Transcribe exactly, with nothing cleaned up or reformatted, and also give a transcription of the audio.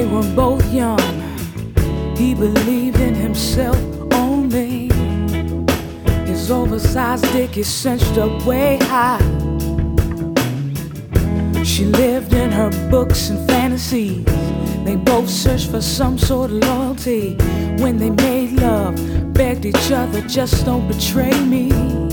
were both young. He believed in himself only. His oversized dick is cinched up way high. She lived in her books and fantasies. They both searched for some sort of loyalty. When they made love, begged each other, just don't betray me.